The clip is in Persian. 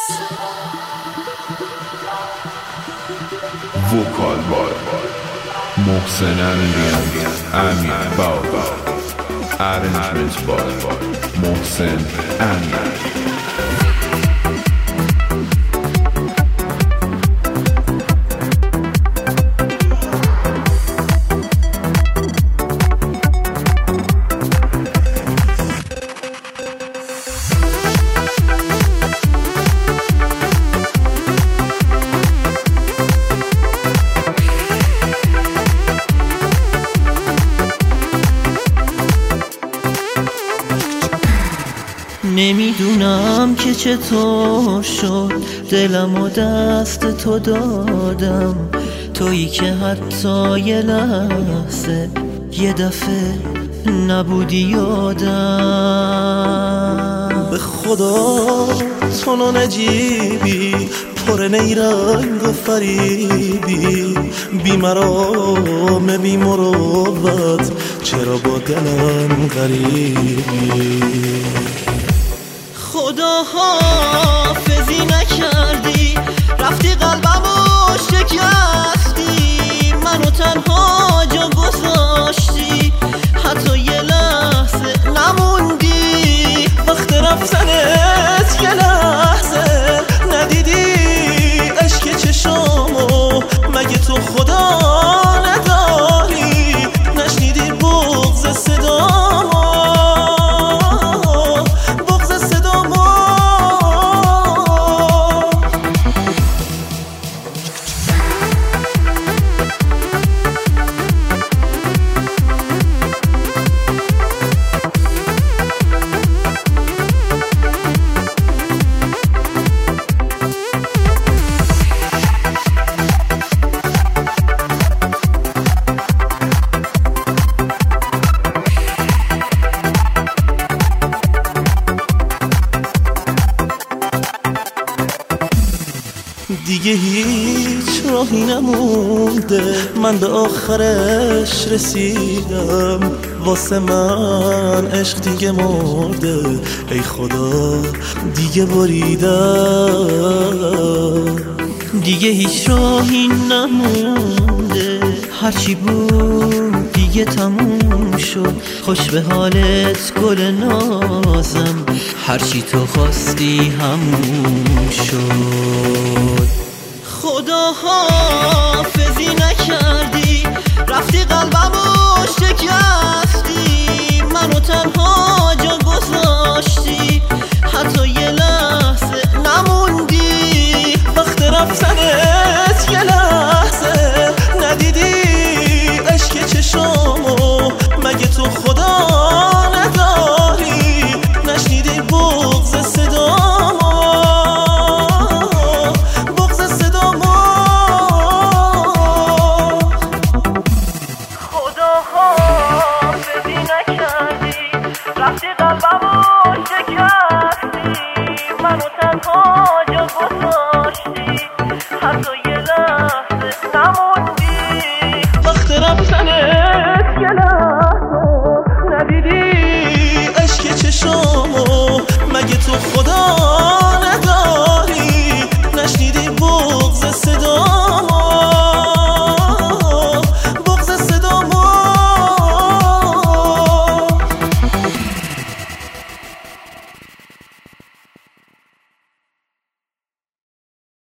وکال بای محسن امیری، امیر بابا، ارنجمنت بای محسن امیری. نمیدونم که چطور شد دلمو دست تو دادم، تویی که حتی یه لحظه یه دفعه نبودی یادم. به خدا تو نجیبی پر نیرنگ و فریبی، بی مرام بی مروت چرا با دلم غریبی؟ خدا حافظی نکردی، رفتی قلبمو شکستی، منو تنها جا گذاشتی، حتی یه لحظه نموندی. وقت رفتنت یه لحظه ندیدی عشق چشامو، مگه تو خدا نداری؟ نشنیدی بغض صدامو؟ دیگه هیچ راهی نمونده، من به آخرش رسیدم، واسه من عشق دیگه مرده، ای خدا دیگه بریدم. دیگه هیچ راهی نمونده، هرچی بود دیگه تموم شد، خوش به حالت گل نازم، هرچی تو خواستی همون شد. خدا حافظی نکردی، رفتی قلبمو شکستی، منو تنها